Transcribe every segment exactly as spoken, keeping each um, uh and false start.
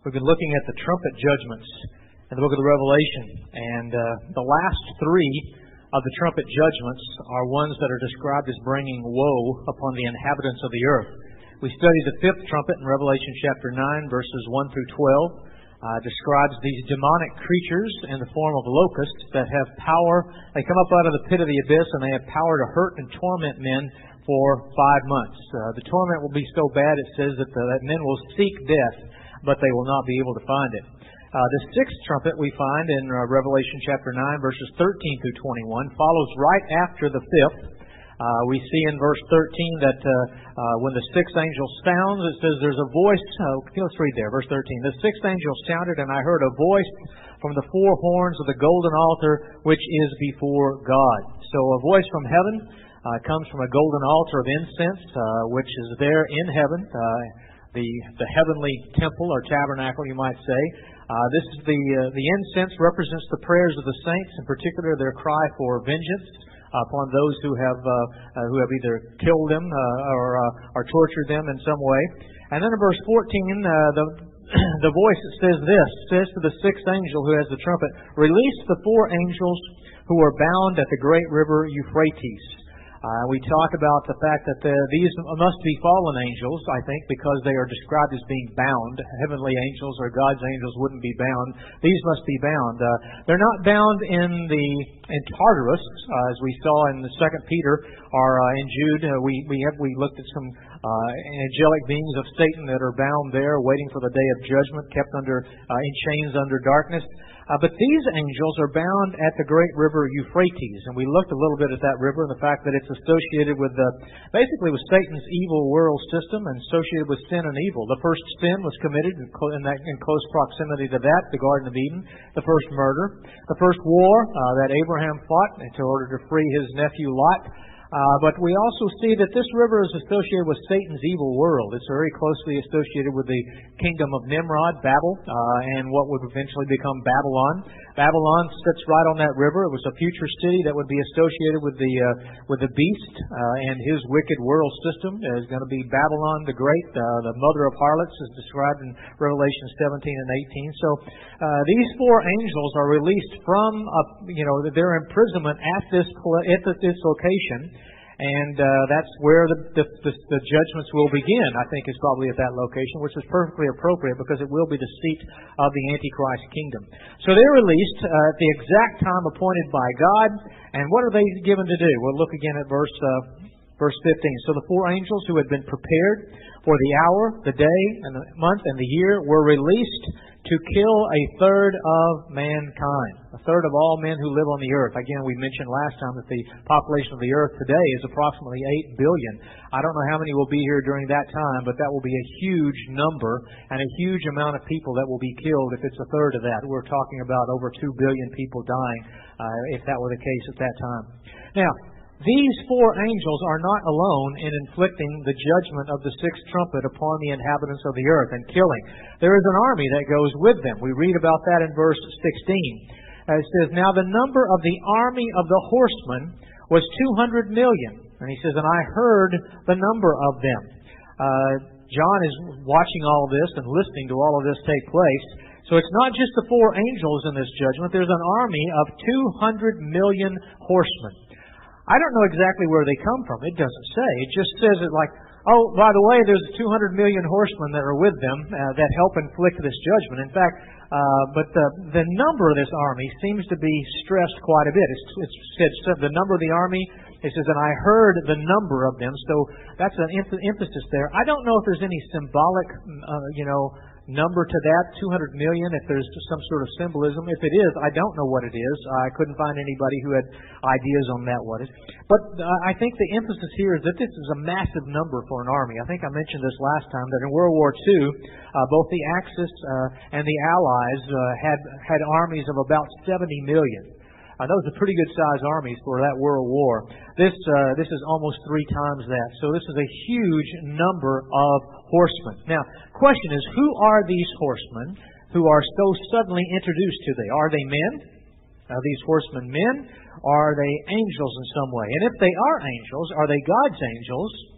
We've been looking at the trumpet judgments in the book of the Revelation, and uh, the last three of the trumpet judgments are ones that are described as bringing woe upon the inhabitants of the earth. We studied the fifth trumpet in Revelation chapter nine, verses one through twelve. Uh, describes these demonic creatures in the form of locusts that have power. They come up out of the pit of the abyss, and they have power to hurt and torment men for five months. Uh, the torment will be so bad, it says, that, the, that men will seek death, but they will not be able to find it. Uh, the sixth trumpet we find in uh, Revelation chapter nine, verses thirteen through twenty-one, follows right after the fifth. Uh, we see in verse thirteen that uh, uh, when the sixth angel sounds, it says there's a voice. Uh, let's read there, verse thirteen. The sixth angel sounded, and I heard a voice from the four horns of the golden altar, which is before God. So a voice from heaven uh, comes from a golden altar of incense, uh, which is there in heaven. Uh, The, the heavenly temple or tabernacle, you might say. Uh, this is the uh, the incense represents the prayers of the saints, in particular their cry for vengeance upon those who have uh, uh, who have either killed them uh, or uh, or tortured them in some way. And then in verse fourteen, uh, the the voice says this, says to the sixth angel who has the trumpet, "Release the four angels who are bound at the great river Euphrates." Uh, we talk about the fact that the, these must be fallen angels, I think, because they are described as being bound. Heavenly angels or God's angels wouldn't be bound. These must be bound. Uh, they're not bound in the in Tartarus, uh, as we saw in the Second Peter or uh, in Jude. Uh, we we have we looked at some uh, angelic beings of Satan that are bound there, waiting for the day of judgment, kept under uh, in chains under darkness. Uh, but these angels are bound at the great river Euphrates, and we looked a little bit at that river and the fact that it's associated with the, basically with Satan's evil world system and associated with sin and evil. The first sin was committed in, clo- in, that, in close proximity to that, the Garden of Eden. The first murder, the first war uh, that Abraham fought in order to free his nephew Lot. Uh, but we also see that this river is associated with Satan's evil world. It's very closely associated with the kingdom of Nimrod, Babel, uh, and what would eventually become Babylon. Babylon sits right on that river. It was a future city that would be associated with the uh, with the beast uh, and his wicked world system. Is going to be Babylon the Great, uh, the mother of harlots, is described in Revelation seventeen and eighteen. So uh, these four angels are released from uh, you know their imprisonment at this at this location. And uh, that's where the, the, the, the judgments will begin, I think, is probably at that location, which is perfectly appropriate because it will be the seat of the Antichrist kingdom. So they're released uh, at the exact time appointed by God. And what are they given to do? We'll look again at verse uh, verse fifteen. So the four angels who had been prepared for the hour, the day, and the month, and the year were released to kill a third of mankind, a third of all men who live on the earth. Again, we mentioned last time that the population of the earth today is approximately eight billion. I don't know how many will be here during that time, but that will be a huge number and a huge amount of people that will be killed if it's a third of that. We're talking about over two billion people dying uh, if that were the case at that time. Now, these four angels are not alone in inflicting the judgment of the sixth trumpet upon the inhabitants of the earth and killing. There is an army that goes with them. We read about that in verse sixteen. Uh, it says, "Now the number of the army of the horsemen was two hundred million. And he says, "And I heard the number of them." Uh, John is watching all of this and listening to all of this take place. So it's not just the four angels in this judgment. There's an army of two hundred million horsemen. I don't know exactly where they come from. It doesn't say. It just says it like, oh, by the way, there's two hundred million horsemen that are with them uh, that help inflict this judgment. In fact, uh, but the, the number of this army seems to be stressed quite a bit. It's, it's said the number of the army, it says, "and I heard the number of them." So that's an em- emphasis there. I don't know if there's any symbolic, uh, you know, number to that, two hundred million, if there's some sort of symbolism. If it is, I don't know what it is. I couldn't find anybody who had ideas on that what it is. But uh, I think the emphasis here is that this is a massive number for an army. I think I mentioned this last time, that in World War Two, uh, both the Axis uh, and the Allies uh, had, had armies of about seventy million. Uh, those are pretty good sized armies for that World War. This uh, this is almost three times that. So this is a huge number of horsemen. Now, question is, who are these horsemen who are so suddenly introduced to them? Are they men? Are these horsemen men? Are they angels in some way? And if they are angels, are they God's angels?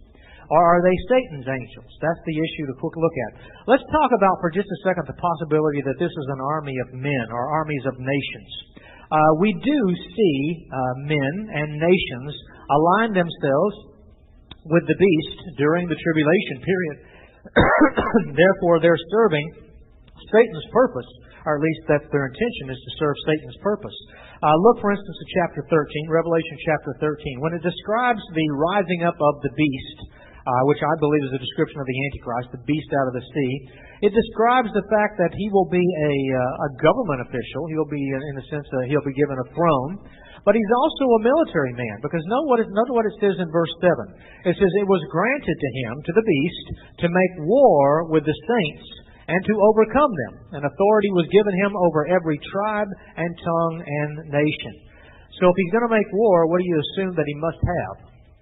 or are they Satan's angels? That's the issue to look at. Let's talk about for just a second the possibility that this is an army of men or armies of nations. Uh, we do see uh, men and nations align themselves with the beast during the tribulation period. Therefore, they're serving Satan's purpose, or at least that's their intention, is to serve Satan's purpose. Uh, look, for instance, at chapter thirteen, Revelation chapter thirteen. When it describes the rising up of the beast, uh, which I believe is a description of the Antichrist, the beast out of the sea, it describes the fact that he will be a, uh, a government official. He'll be, in a sense, uh, he'll be given a throne. But he's also a military man, because note what, it, note what it says in verse seven. It says, it was granted to him, to the beast, to make war with the saints and to overcome them. And authority was given him over every tribe and tongue and nation. So if he's going to make war, what do you assume that he must have?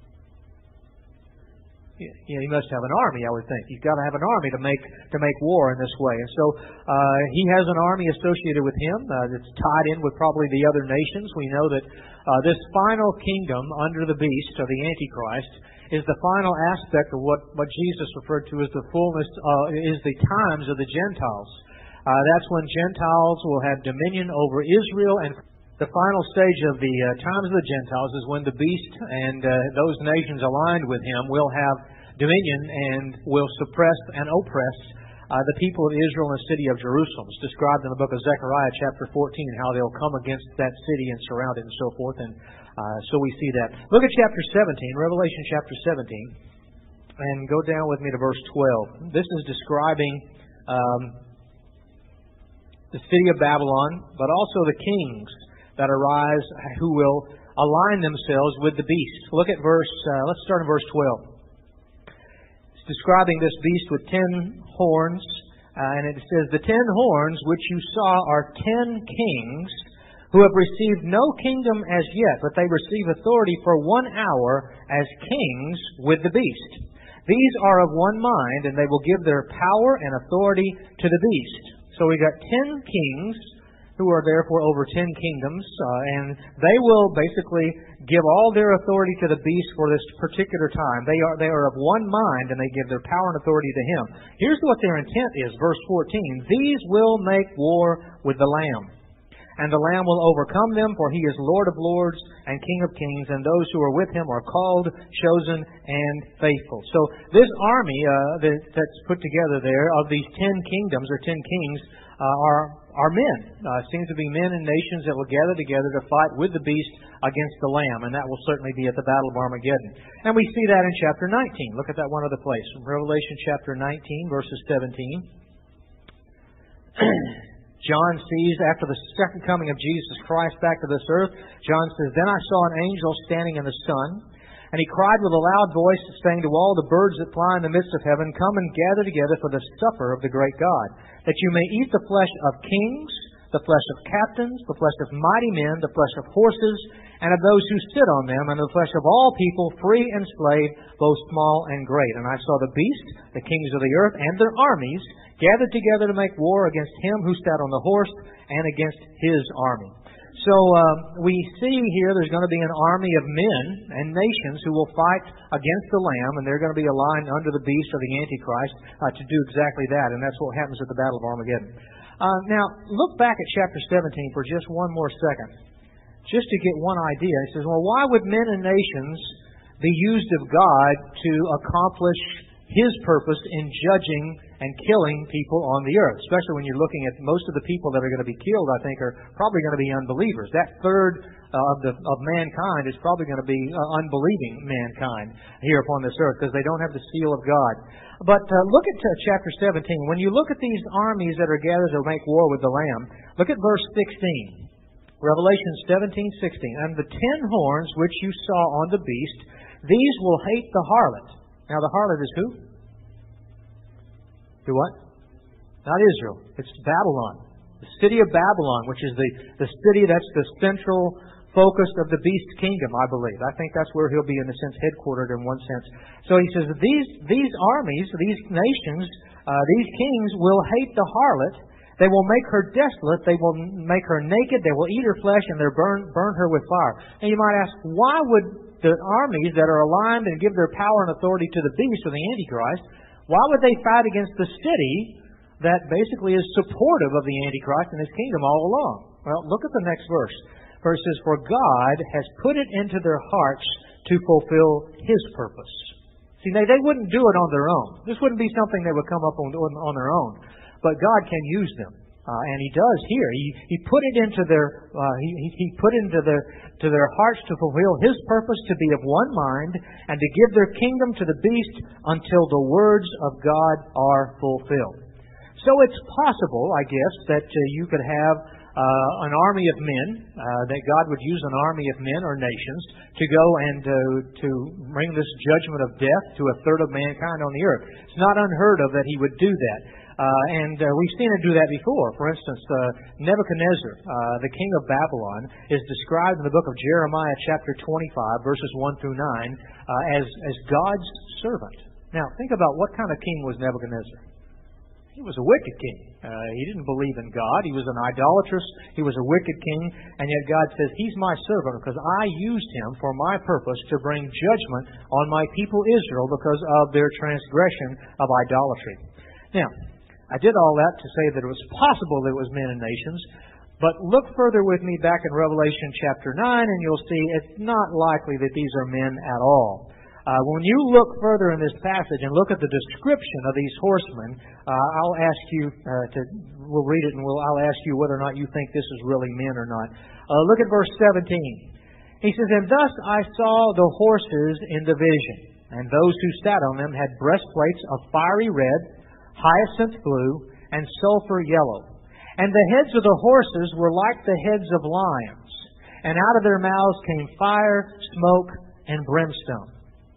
You know, he must have an army, I would think. He's got to have an army to make to make war in this way. And so uh, he has an army associated with him uh, that's tied in with probably the other nations. We know that uh, this final kingdom under the beast, or the Antichrist, is the final aspect of what, what Jesus referred to as the fullness, uh, is the times of the Gentiles. Uh, that's when Gentiles will have dominion over Israel, and the final stage of the uh, times of the Gentiles is when the beast and uh, those nations aligned with him will have dominion and will suppress and oppress uh, the people of Israel and the city of Jerusalem. It's described in the book of Zechariah chapter fourteen, how they'll come against that city and surround it and so forth. And uh, so we see that. Look at chapter seventeen, Revelation chapter seventeen, and go down with me to verse twelve. This is describing um, the city of Babylon, but also the kings that arise who will align themselves with the beast. Look at verse, uh, let's start in verse twelve. It's describing this beast with ten horns, uh, and it says, the ten horns which you saw are ten kings who have received no kingdom as yet, but they receive authority for one hour as kings with the beast. These are of one mind, and they will give their power and authority to the beast. So we got ten kings who are therefore over ten kingdoms, uh, and they will basically give all their authority to the beast for this particular time. They are they are of one mind, and they give their power and authority to him. Here's what their intent is, verse fourteen. These will make war with the Lamb, and the Lamb will overcome them, for he is Lord of lords and King of kings, and those who are with him are called, chosen, and faithful. So this army uh, that, that's put together there of these ten kingdoms, or ten kings, uh, are are men. Uh, seems to be men and nations that will gather together to fight with the beast against the Lamb, and that will certainly be at the Battle of Armageddon. And we see that in chapter nineteen. Look at that one other place. Revelation chapter nineteen, verses seventeen. John sees, after the second coming of Jesus Christ back to this earth, John says, Then I saw an angel standing in the sun, and he cried with a loud voice, saying to all the birds that fly in the midst of heaven, Come and gather together for the supper of the great God, that you may eat the flesh of kings, the flesh of captains, the flesh of mighty men, the flesh of horses, and of those who sit on them, and the flesh of all people, free and slave, both small and great. And I saw the beast, the kings of the earth, and their armies gathered together to make war against him who sat on the horse and against his army. So uh, we see here there's going to be an army of men and nations who will fight against the Lamb, and they're going to be aligned under the beast or the Antichrist uh, to do exactly that, and that's what happens at the Battle of Armageddon. Uh, now, look back at chapter seventeen for just one more second, just to get one idea. He says, well, why would men and nations be used of God to accomplish His purpose in judging and killing people on the earth? Especially when you're looking at most of the people that are going to be killed, I think, are probably going to be unbelievers. That third uh, of the of mankind is probably going to be uh, unbelieving mankind here upon this earth, because they don't have the seal of God. But uh, look at uh, chapter seventeen. When you look at these armies that are gathered to make war with the Lamb, look at verse sixteen. Revelation seventeen sixteen. And the ten horns which you saw on the beast, these will hate the harlot. Now the harlot is who? Do what? Not Israel. It's Babylon. The city of Babylon, which is the, the city that's the central focus of the beast's kingdom, I believe. I think that's where he'll be, in a sense, headquartered in one sense. So he says, these these armies, these nations, uh, these kings will hate the harlot. They will make her desolate. They will make her naked. They will eat her flesh, and they'll burn, burn her with fire. And you might ask, why would the armies that are aligned and give their power and authority to the beast or the Antichrist, why would they fight against the city that basically is supportive of the Antichrist and his kingdom all along? Well, look at the next verse. Verse says, "For God has put it into their hearts to fulfill His purpose." See, they, they wouldn't do it on their own. This wouldn't be something they would come up on, on, on their own. But God can use them. Uh, and He does here. He, he put it into their, uh, he, he put into their, to their hearts to fulfill His purpose, to be of one mind, and to give their kingdom to the beast until the words of God are fulfilled. So it's possible, I guess, that uh, you could have Uh, an army of men, uh, that God would use an army of men or nations to go and uh, to bring this judgment of death to a third of mankind on the earth. It's not unheard of that He would do that. Uh, and uh, we've seen Him do that before. For instance, uh, Nebuchadnezzar, uh, the king of Babylon, is described in the book of Jeremiah chapter twenty-five, verses one through nine, uh, as, as God's servant. Now, think about what kind of king was Nebuchadnezzar. He was a wicked king. Uh, he didn't believe in God. He was an idolatrous. He was a wicked king. And yet God says, He's my servant because I used him for my purpose to bring judgment on my people Israel because of their transgression of idolatry. Now, I did all that to say that it was possible that it was men and nations. But look further with me back in Revelation chapter nine and you'll see it's not likely that these are men at all. Uh, when you look further in this passage and look at the description of these horsemen, uh, I'll ask you uh, to, we'll read it and we'll, I'll ask you whether or not you think this is really men or not. Uh, look at verse seventeen. He says, "And thus I saw the horses in the vision, and those who sat on them had breastplates of fiery red, hyacinth blue, and sulfur yellow. And the heads of the horses were like the heads of lions, and out of their mouths came fire, smoke, and brimstone."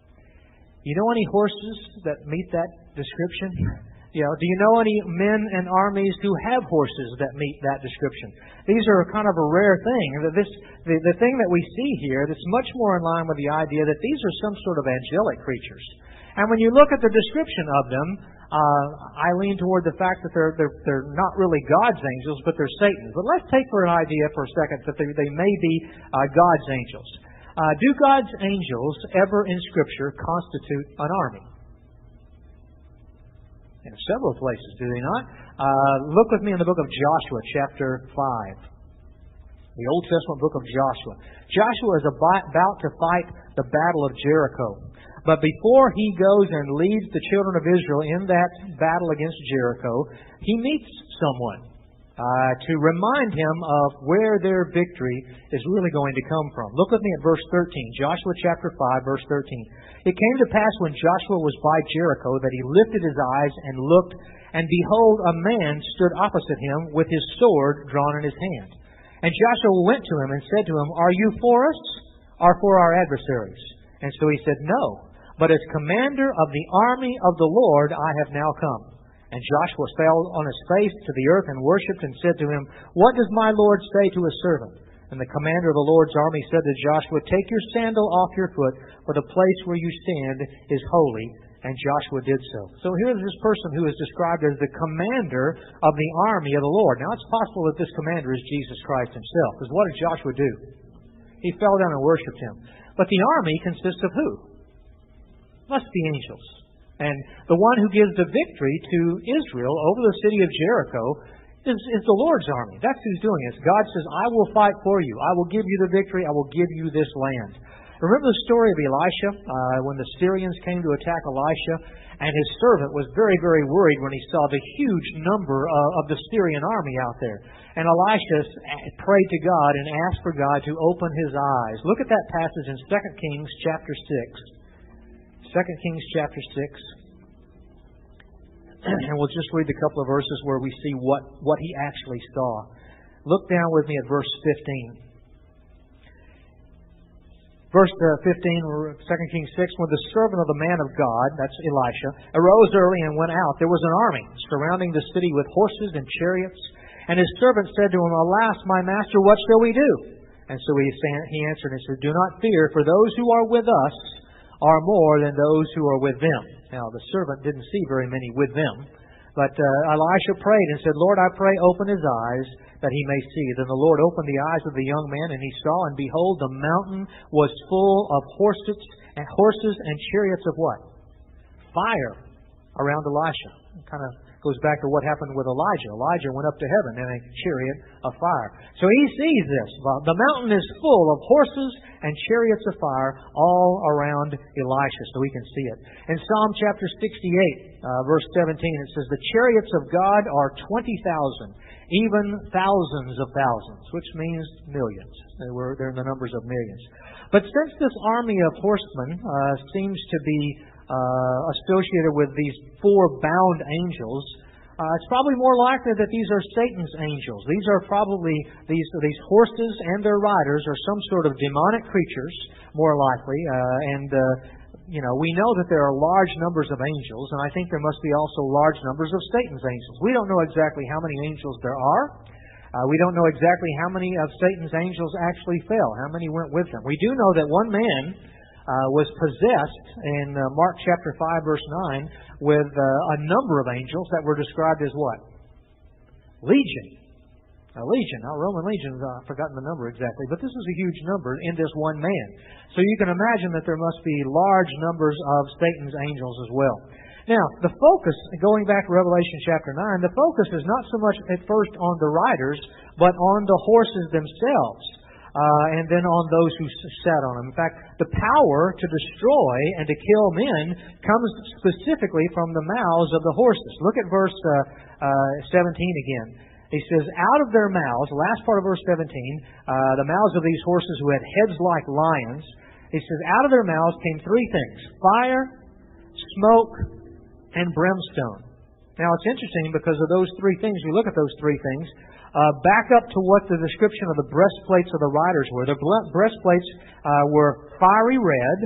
You know any horses that meet that description? You know, do you know any men and armies who have horses that meet that description? These are kind of a rare thing. This, the, the thing that we see here that's much more in line with the idea that these are some sort of angelic creatures. And when you look at the description of them, uh, I lean toward the fact that they're, they're, they're not really God's angels, but they're Satan's. But let's take for an idea for a second that they, they may be uh, God's angels. Uh, do God's angels ever in Scripture constitute an army? In several places, do they not? Uh, look with me in the book of Joshua, chapter five. The Old Testament book of Joshua. Joshua is about to fight the battle of Jericho. But before he goes and leads the children of Israel in that battle against Jericho, he meets someone. Uh, to remind him of where their victory is really going to come from. Look with me at verse thirteen, Joshua chapter five, verse thirteen. "It came to pass when Joshua was by Jericho that he lifted his eyes and looked, and behold, a man stood opposite him with his sword drawn in his hand. And Joshua went to him and said to him, Are you for us, or for our adversaries? And so he said, No, but as commander of the army of the Lord I have now come. And Joshua fell on his face to the earth and worshipped and said to him, What does my Lord say to his servant? And the commander of the Lord's army said to Joshua, Take your sandal off your foot, for the place where you stand is holy. And Joshua did so." So here's this person who is described as the commander of the army of the Lord. Now it's possible that this commander is Jesus Christ himself, because what did Joshua do? He fell down and worshipped him. But the army consists of who? Must be angels. And the one who gives the victory to Israel over the city of Jericho is, is the Lord's army. That's who's doing it. God says, I will fight for you. I will give you the victory. I will give you this land. Remember the story of Elisha uh, when the Syrians came to attack Elisha, and his servant was very, very worried when he saw the huge number uh, of the Syrian army out there. And Elisha prayed to God and asked for God to open his eyes. Look at that passage in Second Kings chapter six. Second Kings chapter six. And we'll just read a couple of verses where we see what, what he actually saw. Look down with me at verse fifteen. Verse fifteen, Second Kings six, "When the servant of the man of God," that's Elisha, "arose early and went out, there was an army surrounding the city with horses and chariots. And his servant said to him, Alas, my master, what shall we do? And so he, he answered and said, Do not fear, for those who are with us are more than those who are with them." Now, the servant didn't see very many with them. But uh, Elisha prayed and said, Lord, I pray, open his eyes that he may see. Then the Lord opened the eyes of the young man, and he saw, and behold, the mountain was full of horses and horses and chariots of what? Fire around Elisha. It kind of goes back to what happened with Elijah. Elijah went up to heaven in a chariot of fire. So he sees this. The mountain is full of horses and chariots of fire all around Elisha, so he can see it. In Psalm chapter sixty-eight, uh, verse seventeen, it says, the chariots of God are twenty thousand, even thousands of thousands, which means millions. They were, they're in the numbers of millions. But since this army of horsemen uh, seems to be uh, associated with these four bound angels, Uh, it's probably more likely that these are Satan's angels. These are probably, these these horses and their riders are some sort of demonic creatures, more likely. Uh, and, uh, you know, we know that there are large numbers of angels, and I think there must be also large numbers of Satan's angels. We don't know exactly how many angels there are. Uh, we don't know exactly how many of Satan's angels actually fell, how many went with them. We do know that one man Uh, was possessed in uh, Mark chapter five, verse nine, with uh, a number of angels that were described as what? Legion. A legion. Now, Roman legions, uh, I've forgotten the number exactly, but this is a huge number in this one man. So you can imagine that there must be large numbers of Satan's angels as well. Now, the focus, going back to Revelation chapter nine, the focus is not so much at first on the riders, but on the horses themselves. Uh, and then on those who sat on them. In fact, the power to destroy and to kill men comes specifically from the mouths of the horses. Look at verse uh, uh, seventeen again. He says, out of their mouths, the last part of verse seventeen, uh, the mouths of these horses who had heads like lions, he says, out of their mouths came three things: fire, smoke, and brimstone. Now, it's interesting because of those three things, we look at those three things, Uh, back up to what the description of the breastplates of the riders were. The breastplates uh, were fiery red,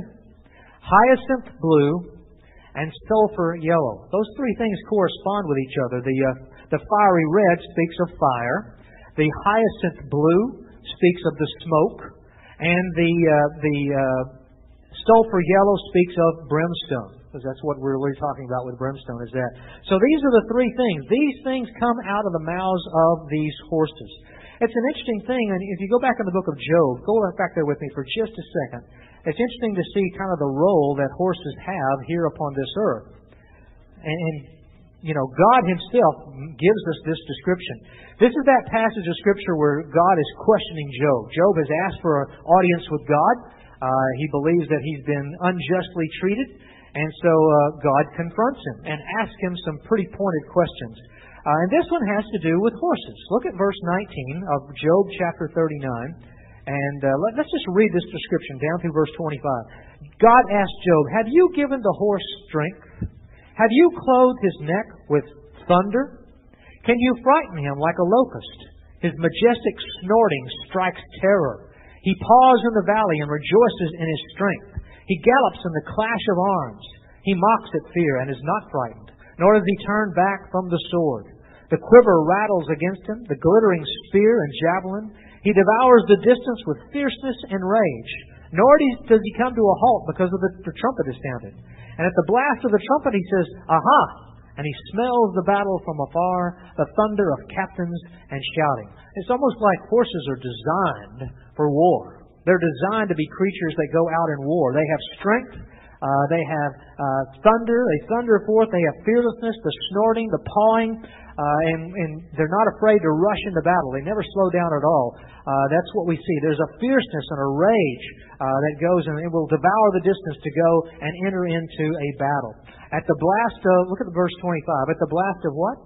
hyacinth blue, and sulfur yellow. Those three things correspond with each other. The, uh, the fiery red speaks of fire. The hyacinth blue speaks of the smoke. And the, uh, the uh, sulfur yellow speaks of brimstone. Because that's what we're really talking about with brimstone, is that. So these are the three things. These things come out of the mouths of these horses. It's an interesting thing, and if you go back in the book of Job, go back there with me for just a second. It's interesting to see kind of the role that horses have here upon this earth. And, and you know, God Himself gives us this description. This is that passage of Scripture where God is questioning Job. Job has asked for an audience with God. Uh, he believes that he's been unjustly treated. And so uh, God confronts him and asks him some pretty pointed questions. Uh, and this one has to do with horses. Look at verse nineteen of Job chapter thirty-nine. And uh, let, let's just read this description down through verse twenty-five. God asked Job, have you given the horse strength? Have you clothed his neck with thunder? Can you frighten him like a locust? His majestic snorting strikes terror. He paws in the valley and rejoices in his strength. He gallops in the clash of arms. He mocks at fear and is not frightened, nor does he turn back from the sword. The quiver rattles against him, the glittering spear and javelin. He devours the distance with fierceness and rage, nor does he come to a halt because of the, the trumpet is sounded. And at the blast of the trumpet he says, aha! And he smells the battle from afar, the thunder of captains and shouting. It's almost like horses are designed for war. They're designed to be creatures that go out in war. They have strength. Uh, they have uh, thunder. They thunder forth. They have fearlessness, the snorting, the pawing. Uh, and, and they're not afraid to rush into battle. They never slow down at all. Uh, that's what we see. There's a fierceness and a rage uh, that goes, and it will devour the distance to go and enter into a battle. At the blast of, look at the verse twenty-five. At the blast of what?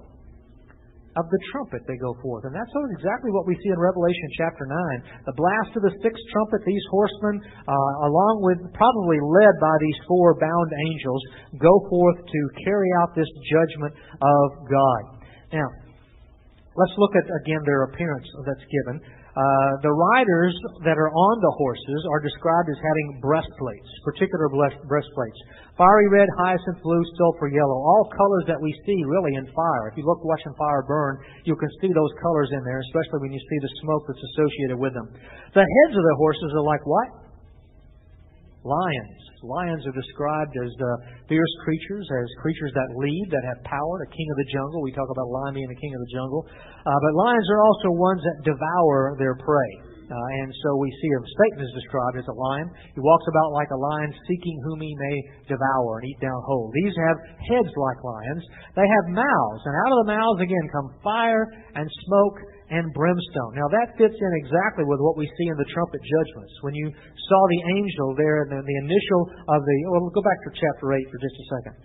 Of the trumpet they go forth. And that's exactly what we see in Revelation chapter nine. The blast of the sixth trumpet, these horsemen, uh, along with, probably led by these four bound angels, go forth to carry out this judgment of God. Now, let's look at, again, their appearance that's given. Uh, the riders that are on the horses are described as having breastplates, particular breastplates. Fiery red, hyacinth blue, sulfur yellow. All colors that we see really in fire. If you look watching fire burn, you can see those colors in there, especially when you see the smoke that's associated with them. The heads of the horses are like what? lions. Lions are described as uh, fierce creatures, as creatures that lead, that have power, a king of the jungle. We talk about a lion being a king of the jungle. Uh, but lions are also ones that devour their prey. Uh, and so we see him. Satan is described as a lion. He walks about like a lion, seeking whom he may devour and eat down whole. These have heads like lions. They have mouths, and out of the mouths again come fire and smoke and brimstone. Now that fits in exactly with what we see in the trumpet judgments. When you saw the angel there, the, the initial of the... Well, we'll go back to chapter eight for just a second.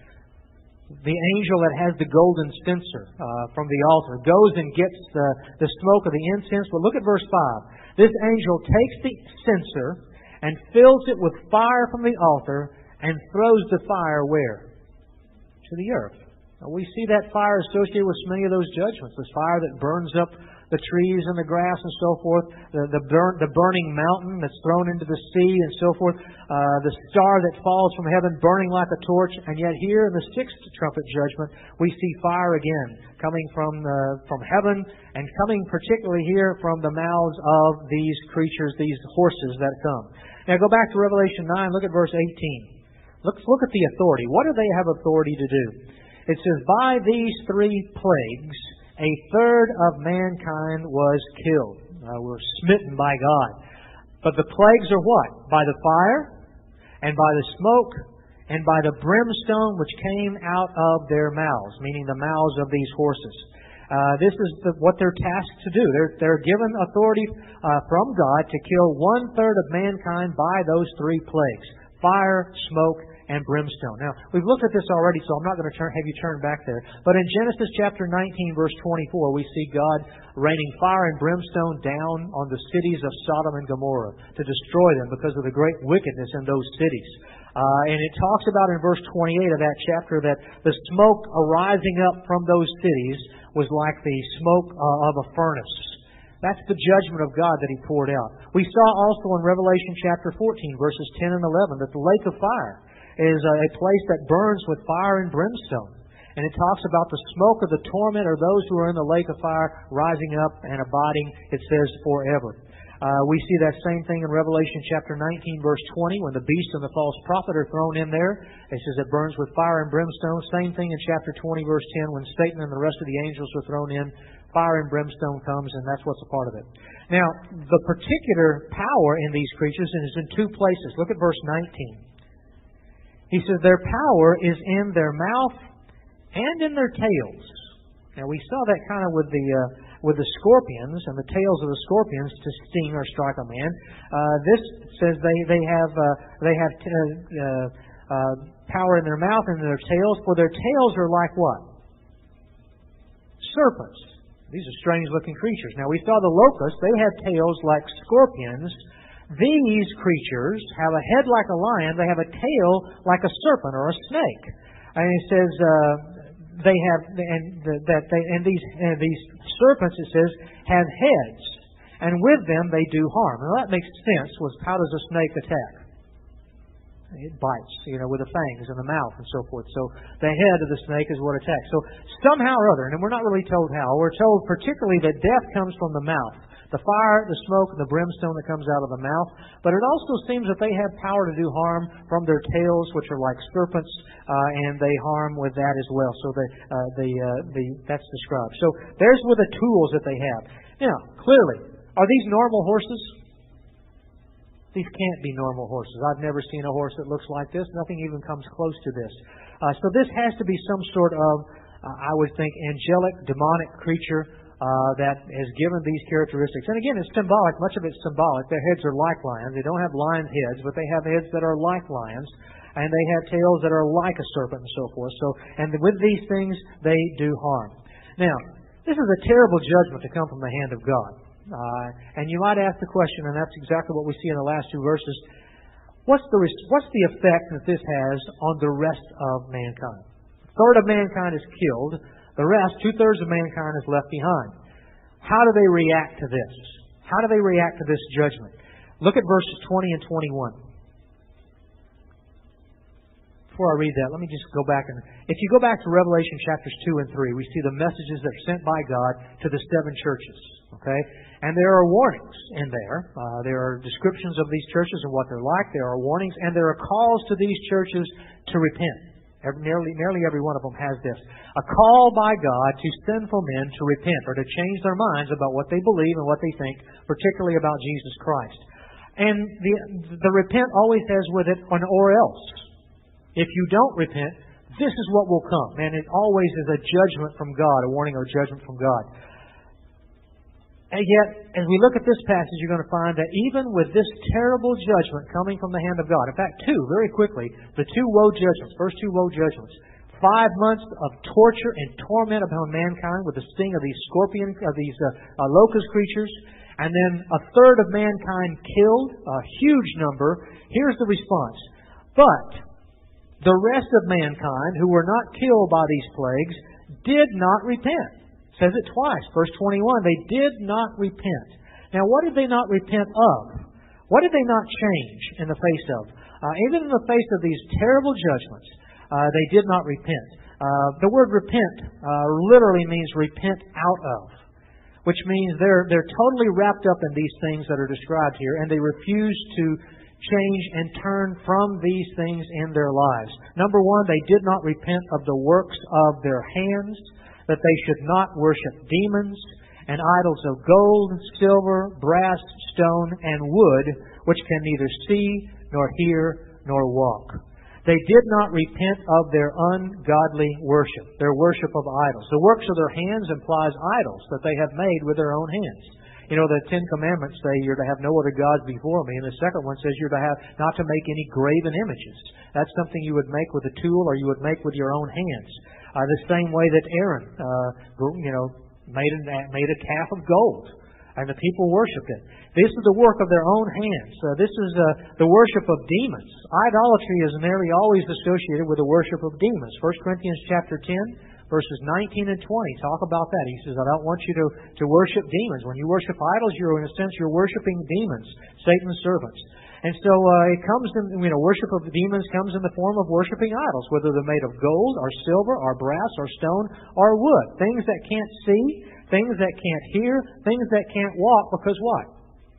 The angel that has the golden censer uh, from the altar goes and gets the, the smoke of the incense. But look at verse five. This angel takes the censer and fills it with fire from the altar and throws the fire where? To the earth. Now, we see that fire associated with many of those judgments. This fire that burns up the trees and the grass and so forth, the the, burn, the burning mountain that's thrown into the sea and so forth, uh, the star that falls from heaven burning like a torch. And yet here in the sixth trumpet judgment, we see fire again coming from uh, from heaven, and coming particularly here from the mouths of these creatures, these horses that come. Now go back to Revelation nine, look at verse eighteen. Let's look at the authority. What do they have authority to do? It says, by these three plagues, a third of mankind was killed. Uh, were smitten by God. But the plagues are what? By the fire, and by the smoke, and by the brimstone which came out of their mouths, meaning the mouths of these horses. Uh, this is the, what they're tasked to do. They're, they're given authority uh, from God to kill one-third of mankind by those three plagues. Fire, smoke, and brimstone. Now, we've looked at this already, so I'm not going to turn, have you turn back there. But in Genesis chapter nineteen, verse twenty-four, we see God raining fire and brimstone down on the cities of Sodom and Gomorrah to destroy them because of the great wickedness in those cities. Uh, and it talks about in verse twenty-eight of that chapter that the smoke arising up from those cities was like the smoke uh, of a furnace. That's the judgment of God that He poured out. We saw also in Revelation chapter fourteen, verses ten and eleven, that the lake of fire is a place that burns with fire and brimstone. And it talks about the smoke of the torment, or those who are in the lake of fire rising up and abiding, it says, forever. Uh, we see that same thing in Revelation chapter nineteen, verse twenty, when the beast and the false prophet are thrown in there. It says it burns with fire and brimstone. Same thing in chapter twenty, verse ten, when Satan and the rest of the angels are thrown in. Fire and brimstone comes, and that's what's a part of it. Now, the particular power in these creatures is in two places. Look at verse nineteen. He says, their power is in their mouth and in their tails. Now, we saw that kind of with the uh, with the scorpions and the tails of the scorpions to sting or strike a man. Uh, this says they they have uh, they have t- uh, uh, power in their mouth and in their tails. For their tails are like what? Serpents. These are strange-looking creatures. Now, we saw the locusts. They have tails like scorpions. These creatures have a head like a lion. They have a tail like a serpent or a snake. And it says uh, they have, and that they, and these and these serpents, it says, have heads, and with them they do harm. Now that makes sense. Was how does a snake attack? It bites, you know, with the fangs in the mouth and so forth. So the head of the snake is what attacks. So somehow or other, and we're not really told how, we're told particularly that death comes from the mouth. The fire, the smoke, and the brimstone that comes out of the mouth. But it also seems that they have power to do harm from their tails, which are like serpents, uh, and they harm with that as well. So the, uh, the, uh, the, that's described. So there's with the tools that they have. Now, clearly, are these normal horses? These can't be normal horses. I've never seen a horse that looks like this. Nothing even comes close to this. Uh, so this has to be some sort of, uh, I would think, angelic, demonic creature Uh, that has given these characteristics. And again, it's symbolic. Much of it's symbolic. Their heads are like lions. They don't have lion heads, but they have heads that are like lions. And they have tails that are like a serpent and so forth. So, and with these things, they do harm. Now, this is a terrible judgment to come from the hand of God. Uh, and you might ask the question, and that's exactly what we see in the last two verses. What's the, what's the effect that this has on the rest of mankind? A third of mankind is killed. The rest, two-thirds of mankind, is left behind. How do they react to this? How do they react to this judgment? Look at verses twenty and twenty-one. Before I read that, let me just go back. and If you go back to Revelation chapters two and three, we see the messages that are sent by God to the seven churches. Okay? And there are warnings in there. Uh, there are descriptions of these churches and what they're like. There are warnings, and there are calls to these churches to repent. Every, nearly, nearly every one of them has this. A call by God to sinful men to repent or to change their minds about what they believe and what they think, particularly about Jesus Christ. And the, the repent always has with it an or else. If you don't repent, this is what will come. And it always is a judgment from God, a warning or a judgment from God. And yet, as we look at this passage, you're going to find that even with this terrible judgment coming from the hand of God, in fact, two, very quickly, the two woe judgments, first two woe judgments, five months of torture and torment upon mankind with the sting of these scorpion, of these uh, uh, locust creatures, and then a third of mankind killed, a huge number. Here's the response. But the rest of mankind who were not killed by these plagues did not repent. Says it twice. Verse twenty-one, they did not repent. Now, what did they not repent of? What did they not change in the face of? Uh, even in the face of these terrible judgments, uh, they did not repent. Uh, the word repent uh, literally means repent out of, which means they're they're totally wrapped up in these things that are described here, and they refuse to change and turn from these things in their lives. Number one, they did not repent of the works of their hands, that they should not worship demons and idols of gold, silver, brass, stone, and wood, which can neither see, nor hear, nor walk. They did not repent of their ungodly worship, their worship of idols. The works of their hands implies idols that they have made with their own hands. You know, the Ten Commandments say you're to have no other gods before me, and the second one says you're to have not to make any graven images. That's something you would make with a tool or you would make with your own hands. Uh, the same way that Aaron, uh, you know, made a, made a calf of gold, and the people worshipped it. This is the work of their own hands. Uh, this is uh, the worship of demons. Idolatry is nearly always associated with the worship of demons. First Corinthians chapter ten, verses nineteen and twenty talk about that. He says, I don't want you to, to worship demons. When you worship idols, you're in a sense you're worshiping demons, Satan's servants. And so uh, it comes in, you know, worship of the demons comes in the form of worshiping idols, whether they're made of gold or silver or brass or stone or wood. Things that can't see, things that can't hear, things that can't walk, because what?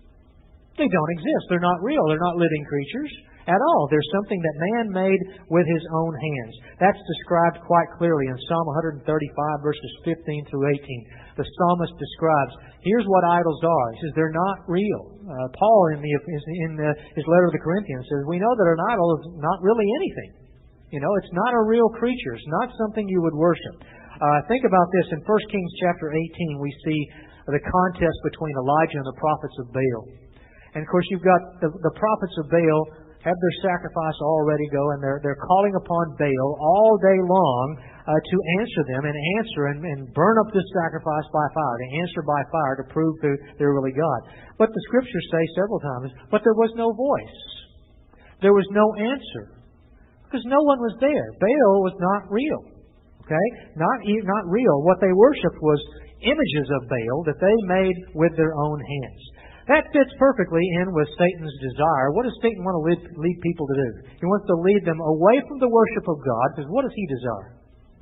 They don't exist. They're not real. They're not living creatures at all. There's something that man made with his own hands. That's described quite clearly in Psalm one thirty-five, verses fifteen through eighteen. The psalmist describes, here's what idols are. He says they're not real. Uh, Paul, in, the, in the, his letter to the Corinthians, says, we know that an idol is not really anything. You know, it's not a real creature. It's not something you would worship. Uh, think about this. In First Kings chapter eighteen, we see the contest between Elijah and the prophets of Baal. And, of course, you've got the, the prophets of Baal have their sacrifice all ready to go, and they're, they're calling upon Baal all day long uh, to answer them and answer and, and burn up this sacrifice by fire, to answer by fire to prove that they're really God. But the Scriptures say several times, but there was no voice. There was no answer. Because no one was there. Baal was not real. Okay? Not, not real. What they worshipped was images of Baal that they made with their own hands. That fits perfectly in with Satan's desire. What does Satan want to lead, lead people to do? He wants to lead them away from the worship of God, because what does he desire?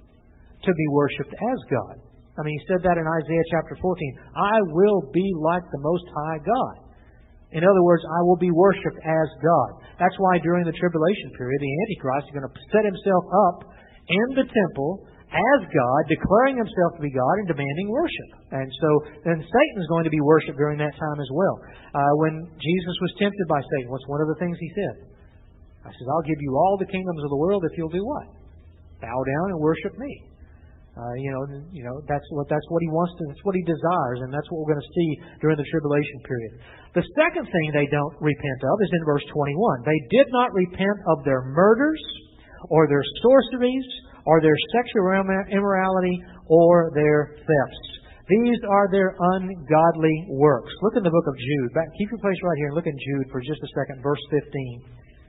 To be worshipped as God. I mean, he said that in Isaiah chapter fourteen. I will be like the Most High God. In other words, I will be worshipped as God. That's why during the tribulation period, the Antichrist is going to set himself up in the temple as God, declaring himself to be God and demanding worship. And so then Satan is going to be worshipped during that time as well. Uh, when Jesus was tempted by Satan, what's one of the things he said? I said, I'll give you all the kingdoms of the world if you'll do what? Bow down and worship me. Uh, you know, you know that's what that's what he wants to. That's what he desires, and that's what we're going to see during the tribulation period. The second thing they don't repent of is in verse twenty-one. They did not repent of their murders, or their sorceries, or their sexual immorality, or their thefts. These are their ungodly works. Look in the book of Jude. Back, keep your place right here and look in Jude for just a second, verse fifteen.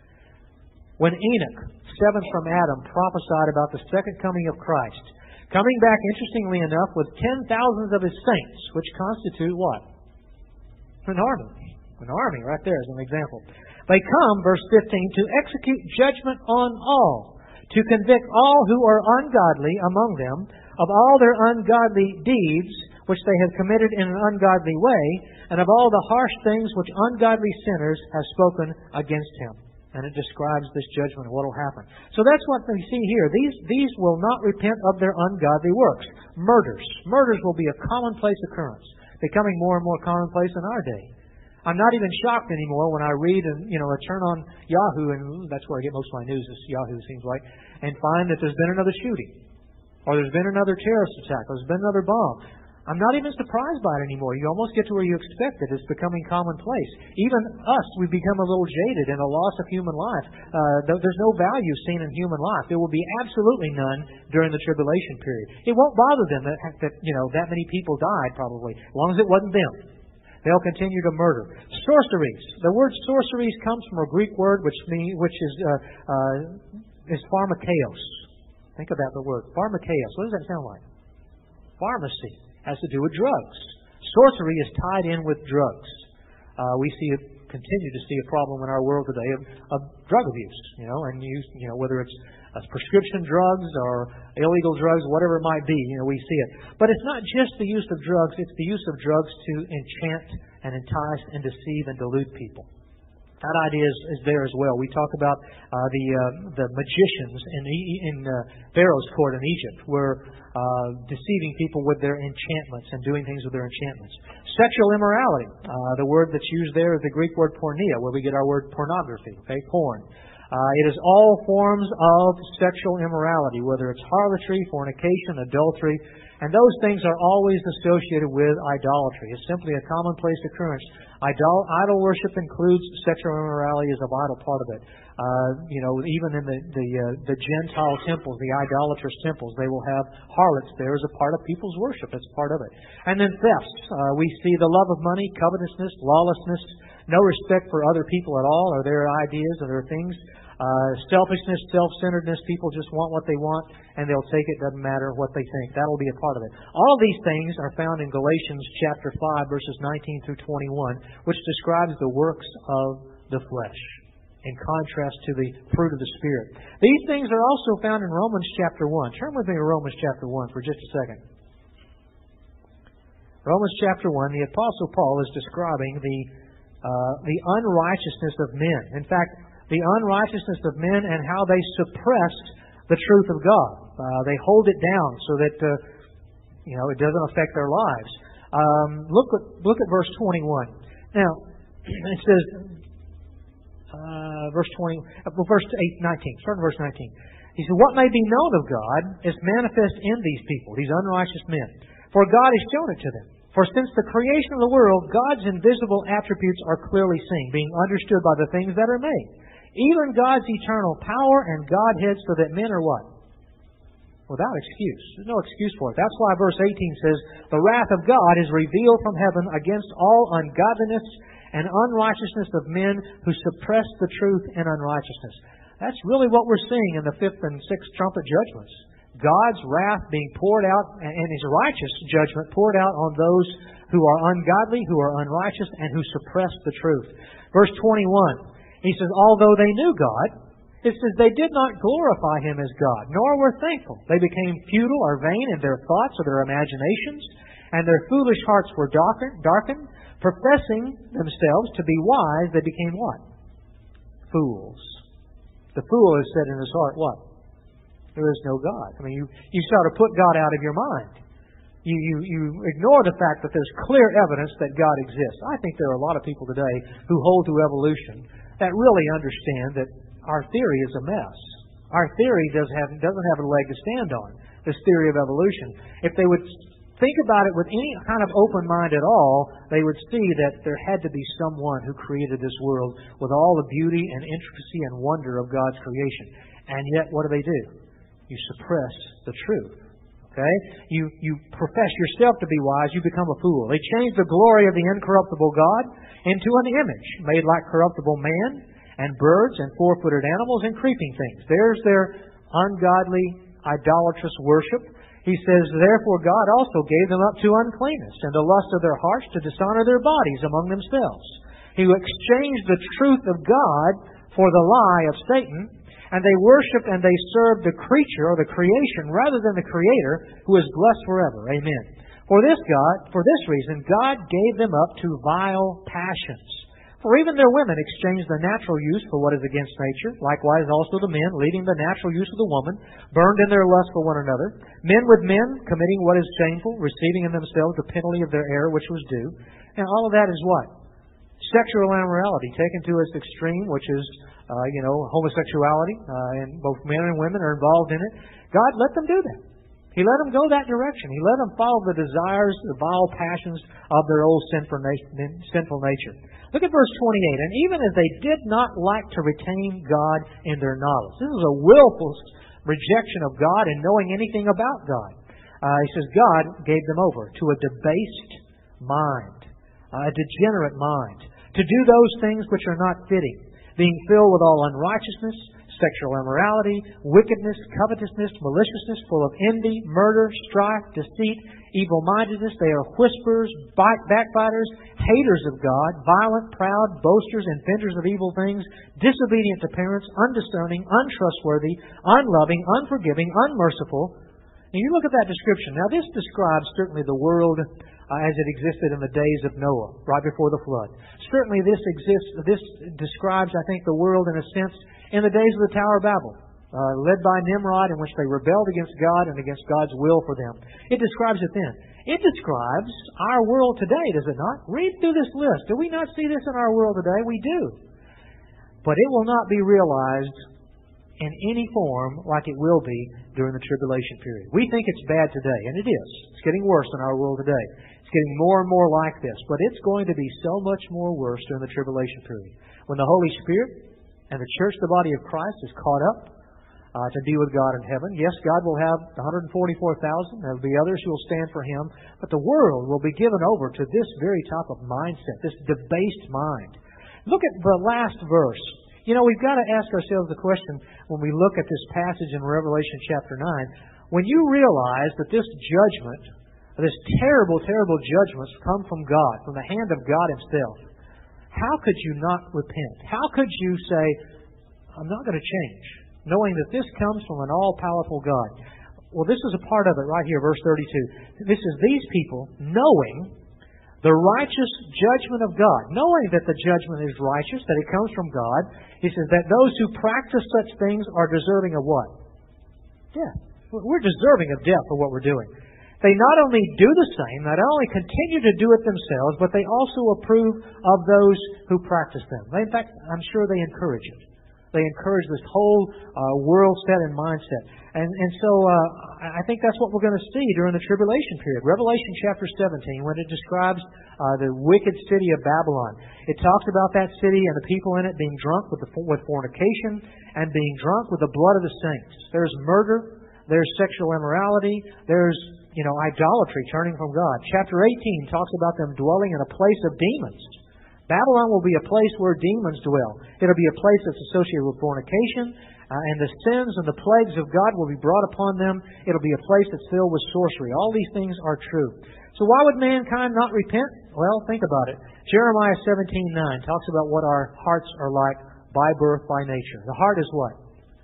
When Enoch, seventh from Adam, prophesied about the second coming of Christ, coming back, interestingly enough, with ten thousands of his saints, which constitute what? An army. An army, right there as an example. They come, verse fifteen, to execute judgment on all, to convict all who are ungodly among them of all their ungodly deeds which they have committed in an ungodly way, and of all the harsh things which ungodly sinners have spoken against Him. And it describes this judgment and what will happen. So that's what we see here. These, these will not repent of their ungodly works. Murders. Murders will be a commonplace occurrence, becoming more and more commonplace in our day. I'm not even shocked anymore when I read and, you know, I turn on Yahoo, and that's where I get most of my news, is Yahoo, it seems like, and find that there's been another shooting, or there's been another terrorist attack, or there's been another bomb. I'm not even surprised by it anymore. You almost get to where you expect it. It's becoming commonplace. Even us, we've become a little jaded in the loss of human life. Uh, there's no value seen in human life. There will be absolutely none during the tribulation period. It won't bother them that, that you know that many people died, probably, as long as it wasn't them. They'll continue to murder. Sorceries. The word sorceries comes from a Greek word which mean, which is uh, uh, is pharmakeos. Think about the word pharmakeos. What does that sound like? Pharmacy. Has to do with drugs. Sorcery is tied in with drugs. Uh, we see it, continue to see a problem in our world today of, of drug abuse. You know, and you you know whether it's uh, prescription drugs or illegal drugs, whatever it might be. You know, we see it. But it's not just the use of drugs; it's the use of drugs to enchant and entice and deceive and delude people. That idea is, is there as well. We talk about uh, the uh, the magicians in in uh, Pharaoh's court in Egypt, were uh, deceiving people with their enchantments and doing things with their enchantments. Sexual immorality. Uh, the word that's used there is the Greek word porneia, where we get our word pornography. Okay, porn. Uh, it is all forms of sexual immorality, whether it's harlotry, fornication, adultery, and those things are always associated with idolatry. It's simply a commonplace occurrence. Idol, idol worship includes sexual immorality as a vital part of it. Uh, you know, even in the the, uh, the Gentile temples, the idolatrous temples, they will have harlots there as a part of people's worship. It's part of it. And then thefts. Uh, we see the love of money, covetousness, lawlessness, no respect for other people at all or their ideas or their things. Uh, selfishness, self-centeredness, people just want what they want and they'll take it, doesn't matter what they think. That'll be a part of it. All these things are found in Galatians chapter five, verses nineteen through twenty-one, which describes the works of the flesh in contrast to the fruit of the Spirit. These things are also found in Romans chapter one. Turn with me to Romans chapter one for just a second. Romans chapter one, the Apostle Paul is describing the, uh, the unrighteousness of men. In fact, the unrighteousness of men and how they suppress the truth of God. Uh, they hold it down so that uh, you know it doesn't affect their lives. Um, look at look at verse twenty-one. Now it says, uh, verse twenty, uh, well, verse eight, nineteen. Start in verse nineteen. He said, "What may be known of God is manifest in these people, these unrighteous men. For God has shown it to them. For since the creation of the world, God's invisible attributes are clearly seen, being understood by the things that are made. Even God's eternal power and Godhead, so that men are what? Without excuse. There's no excuse for it. That's why verse eighteen says, "The wrath of God is revealed from heaven against all ungodliness and unrighteousness of men who suppress the truth in unrighteousness." That's really what we're seeing in the fifth and sixth trumpet judgments. God's wrath being poured out, and His righteous judgment poured out on those who are ungodly, who are unrighteous, and who suppress the truth. Verse twenty-one, he says, "Although they knew God," it says, "they did not glorify Him as God, nor were thankful. They became futile or vain in their thoughts or their imaginations, and their foolish hearts were darkened. darkened. Professing themselves to be wise, they became what? Fools." The fool has said in his heart, what? There is no God. I mean, you, you start to put God out of your mind. You, you, you ignore the fact that there's clear evidence that God exists. I think there are a lot of people today who hold to evolution that really understand that our theory is a mess. Our theory does have, doesn't have a leg to stand on, this theory of evolution. If they would think about it with any kind of open mind at all, they would see that there had to be someone who created this world with all the beauty and intricacy and wonder of God's creation. And yet, what do they do? You suppress the truth. Okay? You, you profess yourself to be wise, you become a fool. They change the glory of the incorruptible God into an image made like corruptible man and birds and four-footed animals and creeping things. There's their ungodly, idolatrous worship. He says, "Therefore God also gave them up to uncleanness and the lust of their hearts to dishonor their bodies among themselves. He exchanged the truth of God for the lie of Satan, and they worshipped and they served the creature or the creation rather than the Creator, who is blessed forever." Amen. For this God, for this reason, God gave them up to vile passions. For even their women exchanged the natural use for what is against nature. Likewise also the men, leaving the natural use of the woman, burned in their lust for one another. Men with men, committing what is shameful, receiving in themselves the penalty of their error which was due. And all of that is what? Sexual immorality, taken to its extreme, which is, uh, you know, homosexuality, uh, and both men and women are involved in it. God let them do that. He let them go that direction. He let them follow the desires, the vile passions of their old sinful nature. Look at verse twenty-eight. And even as they did not like to retain God in their knowledge. This is a willful rejection of God and knowing anything about God. Uh, he says God gave them over to a debased mind, a degenerate mind, to do those things which are not fitting, being filled with all unrighteousness, sexual immorality, wickedness, covetousness, maliciousness, full of envy, murder, strife, deceit, evil-mindedness. They are whisperers, backbiters, haters of God, violent, proud, boasters, inventors of evil things, disobedient to parents, undiscerning, untrustworthy, unloving, unforgiving, unmerciful. Now you look at that description. Now this describes certainly the world uh, as it existed in the days of Noah, right before the flood. Certainly this exists. This describes, I think, the world in a sense in the days of the Tower of Babel, uh, led by Nimrod, in which they rebelled against God and against God's will for them. It describes it then. It describes our world today, does it not? Read through this list. Do we not see this in our world today? We do. But it will not be realized in any form like it will be during the tribulation period. We think it's bad today, and it is. It's getting worse in our world today. It's getting more and more like this. But it's going to be so much more worse during the tribulation period. When the Holy Spirit and the church, the body of Christ, is caught up uh, to be with God in heaven. Yes, God will have one hundred forty-four thousand. There will be others who will stand for Him. But the world will be given over to this very type of mindset, this debased mind. Look at the last verse. You know, we've got to ask ourselves the question when we look at this passage in Revelation chapter nine. When you realize that this judgment, this terrible, terrible judgments come from God, from the hand of God Himself, how could you not repent? How could you say, I'm not going to change, knowing that this comes from an all-powerful God? Well, this is a part of it right here, verse thirty-two. This is these people knowing the righteous judgment of God, knowing that the judgment is righteous, that it comes from God. He says that those who practice such things are deserving of what? Death. We're deserving of death for what we're doing. They not only do the same, not only continue to do it themselves, but they also approve of those who practice them. They, in fact, I'm sure they encourage it. They encourage this whole uh, world set and mindset. And, and so uh, I think that's what we're going to see during the tribulation period. Revelation chapter seventeen, when it describes uh, the wicked city of Babylon, it talks about that city and the people in it being drunk with, the, with fornication and being drunk with the blood of the saints. There's murder. There's sexual immorality. There's You know, idolatry, turning from God. Chapter eighteen talks about them dwelling in a place of demons. Babylon will be a place where demons dwell. It'll be a place that's associated with fornication, uh, and the sins and the plagues of God will be brought upon them. It'll be a place that's filled with sorcery. All these things are true. So why would mankind not repent? Well, think about it. Jeremiah seventeen nine talks about what our hearts are like by birth, by nature. The heart is what?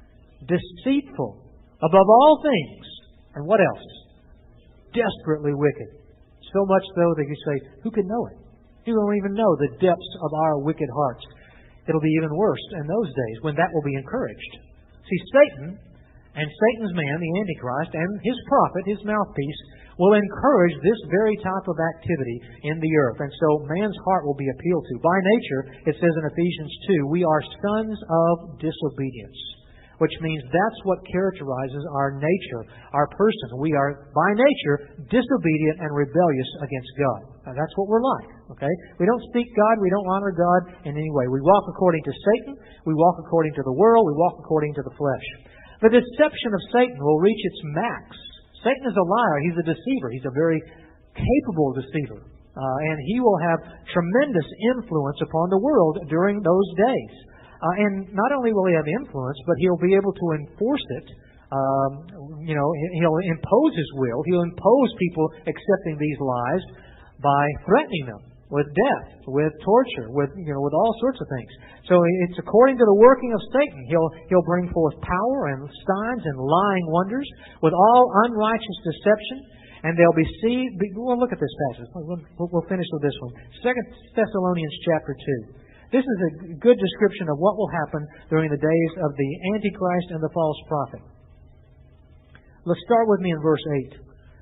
Deceitful above all things. And what else? Desperately wicked. So much so that you say, who can know it? Who won't even know the depths of our wicked hearts? It'll be even worse in those days when that will be encouraged. See, Satan and Satan's man, the Antichrist, and his prophet, his mouthpiece, will encourage this very type of activity in the earth. And so man's heart will be appealed to. By nature, it says in Ephesians two, we are sons of disobedience. Which means that's what characterizes our nature, our person. We are, by nature, disobedient and rebellious against God. Now, that's what we're like. Okay? We don't speak God. We don't honor God in any way. We walk according to Satan. We walk according to the world. We walk according to the flesh. The deception of Satan will reach its max. Satan is a liar. He's a deceiver. He's a very capable deceiver. Uh, and he will have tremendous influence upon the world during those days. Uh, and not only will he have influence, but he'll be able to enforce it. Um, you know, he'll impose his will. He'll impose people accepting these lies by threatening them with death, with torture, with you know, with all sorts of things. So it's according to the working of Satan. He'll he'll bring forth power and signs and lying wonders with all unrighteous deception. and they'll be see. Well, look at this passage. We'll, we'll finish with this one. Second Thessalonians chapter two. This is a good description of what will happen during the days of the Antichrist and the false prophet. Let's start with me in verse eight.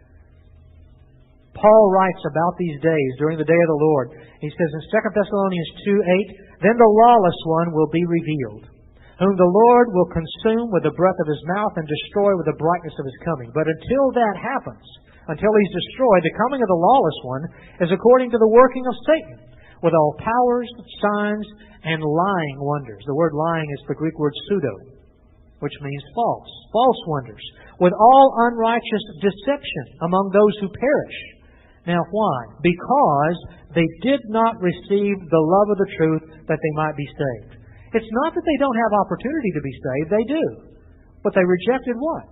Paul writes about these days during the day of the Lord. He says in Second Thessalonians two eight, "Then the lawless one will be revealed, whom the Lord will consume with the breath of His mouth and destroy with the brightness of His coming." But until that happens, until He's destroyed, the coming of the lawless one is according to the working of Satan, with all powers, signs, and lying wonders. The word lying is the Greek word pseudo, which means false, false wonders, with all unrighteous deception among those who perish. Now why? Because they did not receive the love of the truth that they might be saved. It's not that they don't have opportunity to be saved. They do. But they rejected what?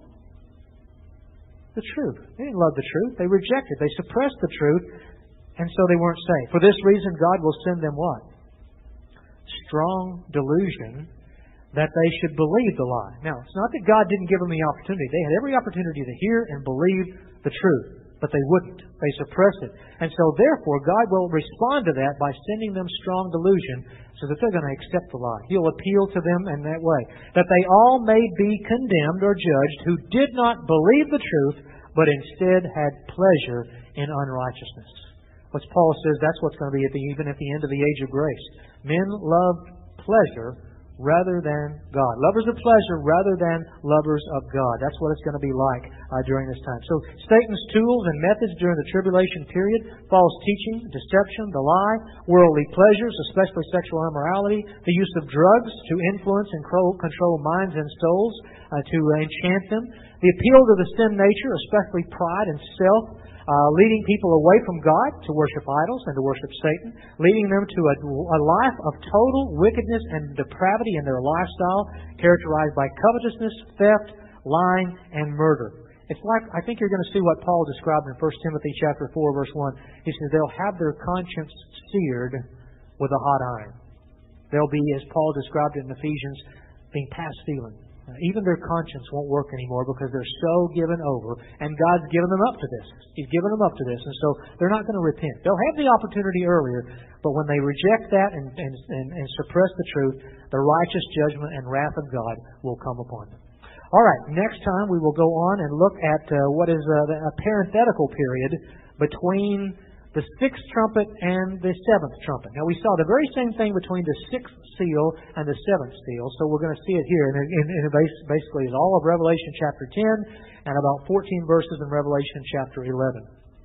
The truth. They didn't love the truth. They rejected. They suppressed the truth, and so they weren't saved. For this reason, God will send them what? Strong delusion that they should believe the lie. Now, it's not that God didn't give them the opportunity. They had every opportunity to hear and believe the truth, but they wouldn't. They suppressed it. And so, therefore, God will respond to that by sending them strong delusion so that they're going to accept the lie. He'll appeal to them in that way. That they all may be condemned or judged who did not believe the truth, but instead had pleasure in unrighteousness. What Paul says, that's what's going to be at the, even at the end of the age of grace. Men loved pleasure rather than God. Lovers of pleasure rather than lovers of God. That's what it's going to be like uh, during this time. So Satan's tools and methods during the tribulation period: false teaching, deception, the lie, worldly pleasures, especially sexual immorality, the use of drugs to influence and control minds and souls, uh, to enchant them, the appeal to the sin nature, especially pride and self, Uh, leading people away from God to worship idols and to worship Satan, leading them to a, a life of total wickedness and depravity in their lifestyle, characterized by covetousness, theft, lying, and murder. It's like, I think you're going to see what Paul described in First Timothy chapter four, verse one. He says, they'll have their conscience seared with a hot iron. They'll be, as Paul described it in Ephesians, being past feeling. Even their conscience won't work anymore because they're so given over. And God's given them up to this. He's given them up to this. And so they're not going to repent. They'll have the opportunity earlier, but when they reject that and, and, and, and suppress the truth, the righteous judgment and wrath of God will come upon them. All right, next time we will go on and look at uh, what is a, a parenthetical period between the sixth trumpet and the seventh trumpet. Now, we saw the very same thing between the sixth seal and the seventh seal, so we're going to see it here. And it basically is all of Revelation chapter ten and about fourteen verses in Revelation chapter eleven.